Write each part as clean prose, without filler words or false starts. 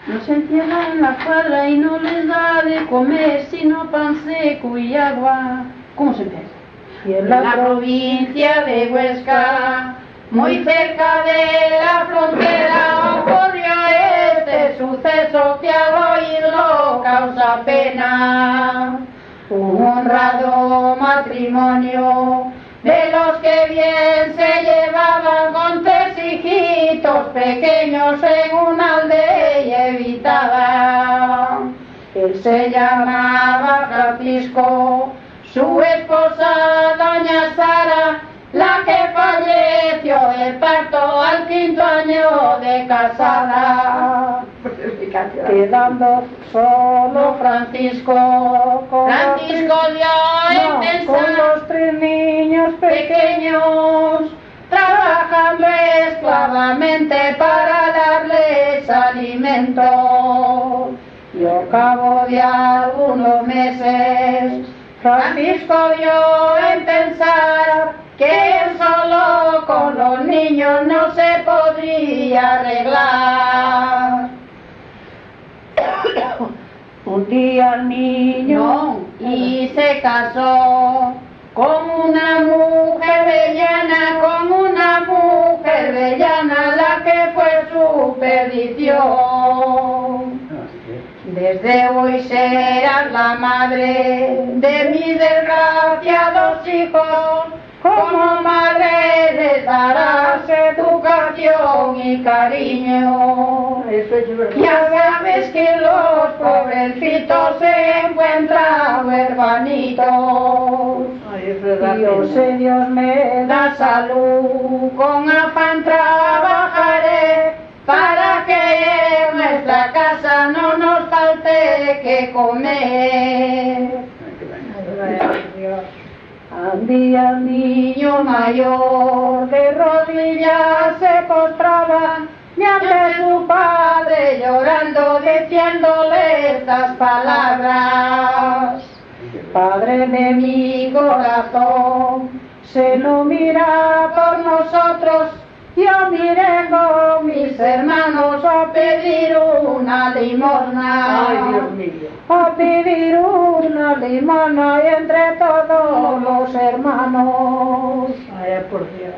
Los encierra en la cuadra y no les da de comer sino pan seco y agua. ¿Cómo se empieza? Y en la provincia de Huesca, muy cerca de la frontera, ocurrió este suceso que al oírlo causa pena. Un honrado matrimonio de los que bien se llevaban, con 3 hijitos pequeños en una aldea habitada. Él se llamaba Francisco, su esposa doña Sara, la que falleció de parto al 5º año de casada, quedando solo Francisco dio en pensar con los 3 niños pequeños, trabajando esclavamente para darles alimento. Y al cabo de algunos meses, Francisco dio en pensar que él solo con los niños no se podría arreglar. Un día el niño y se casó con una mujer bellana, la que fue su perdición. Desde hoy serás la madre de mis desgraciados hijos, como madre les darás educación y cariño. Ya sabes que los pobrecitos se encuentran huerfanitos. Dios me da salud, con afán trabajaré para que en nuestra casa no nos falte que comer. Un día el niño mayor de rodillas se postraba y ante su padre llorando, diciéndole estas palabras: Padre de mi corazón, se no mira por nosotros, yo miré con mis hermanos a pedir una limosna. Ay, Dios mío. A pedir una limosna y entre todos los hermanos. Ay, por Dios.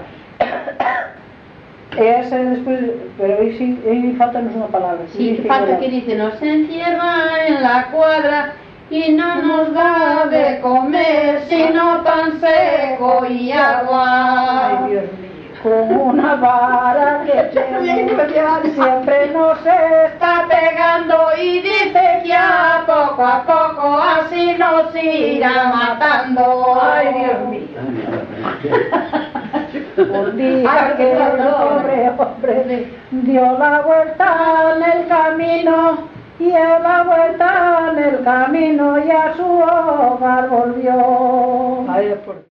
Ese después, pero ahí faltanos una palabra. Sí, falta que dice: nos encierra en la cuadra y no nos da de comer sino pan seco y agua. Ay, Dios mío. Con una vara que siempre nos está pegando, y dice que a poco así nos irá matando. Ay, Dios mío. Un día que el pobre hombre dio la vuelta en el camino, y a la vuelta en el camino y a su hogar volvió. Ay, por